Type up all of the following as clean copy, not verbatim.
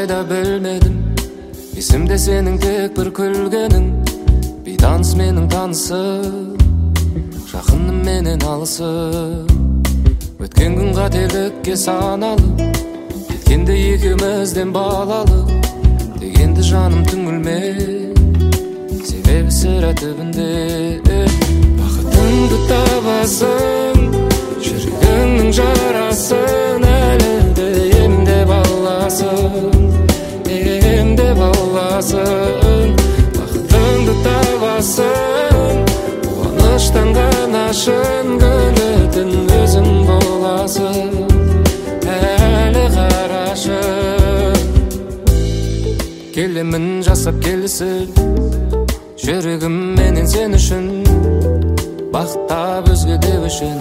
кайда билмедим. Эсимде сенин тек бир күлгениң, бейтаныс менин танысым, жакыным менен алысым. Өткөн күн кателикке саналып, кеткенде экөөбүздөн балалып, дегенде жаным түңүлмөй, себеби сыра түбүндө. Бакытыңды табасың, жүрөгүңнүн жарасын, әлде эмдеп аласың, эмдеп аласың. Бакытыңды табасың, кубанычтан гана шын көнөтүн өзүң боласың, әлі карашып. Келемин жасап келсин, жүрөгүм менен сен үчүн, бактап өзгө деп өшүн.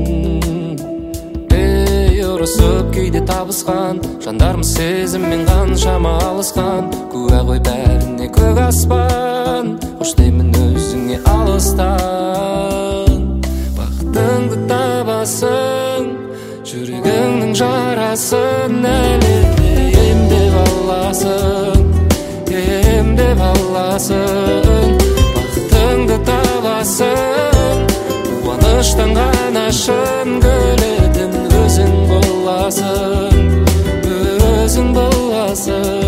Урусуп күйде табышкан жандармыз, сезиммен канчама алышкан. Куа кой бәріне көк аспан, кош деймин өзүңө алыстан. Бактыңды табасың, жүрөгүңнүн жарасын, әлде эмдеп аласың, эмдеп аласың. Бактыңды табасың, кубанычтан гана шын көнөтүн өзүң боласың, өзүң боласың.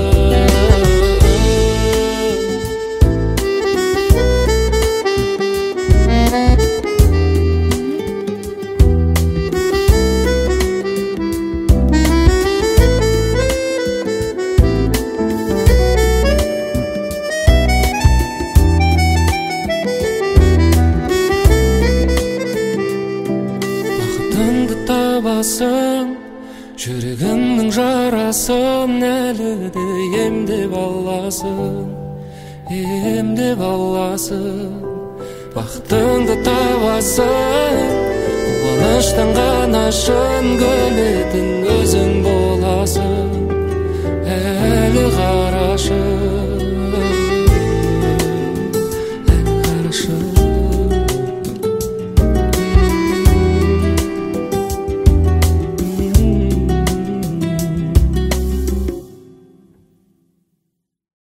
Бактыңды табасың, жүрөгүңнүн жарасын, әлде эмдеп аласың, эмдеп аласың. Бактыңды табасың, кубанычтан гана шын көнөтүн өзүң боласың, әлі карашып.